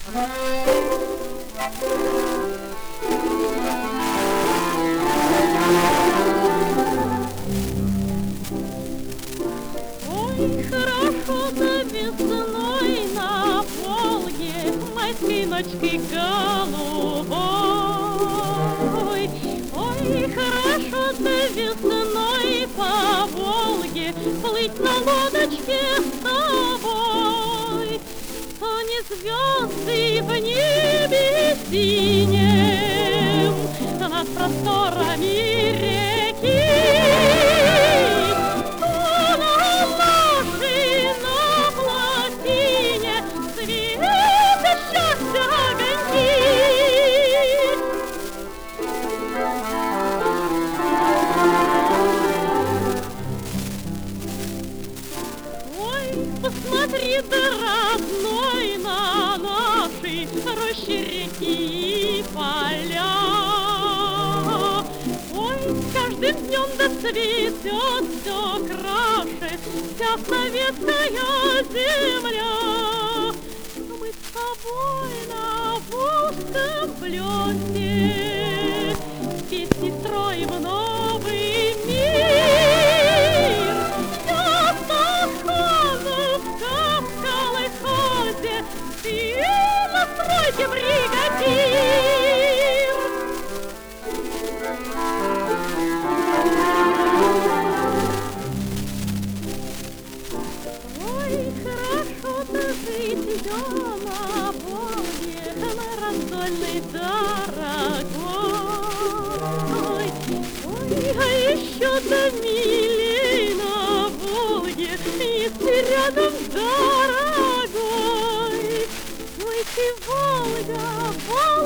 Ой, хорошо-то весной на Волге, майской ночкой голубой. Ой, хорошо-то весной по Волге плыть на лодочке с тобой. То не звезды в небе синем над просторами реки, то на нашей плотине светят счастья огоньки. Ой, посмотри, да, родной, на наши рощи, реки и поля. Ой, с каждым днем да цветет все краше вся советская земля. Мы с тобой на узком плесе песни строим новый мир. Часто сходовка в колхозе, ты на стройке бригадир. Ой, хорошо-то жить на Волге, на раздольной дорогой. Ой, а еще-то милей на Волге, если рядом дорогой. Ой, ты, Волга, Волга.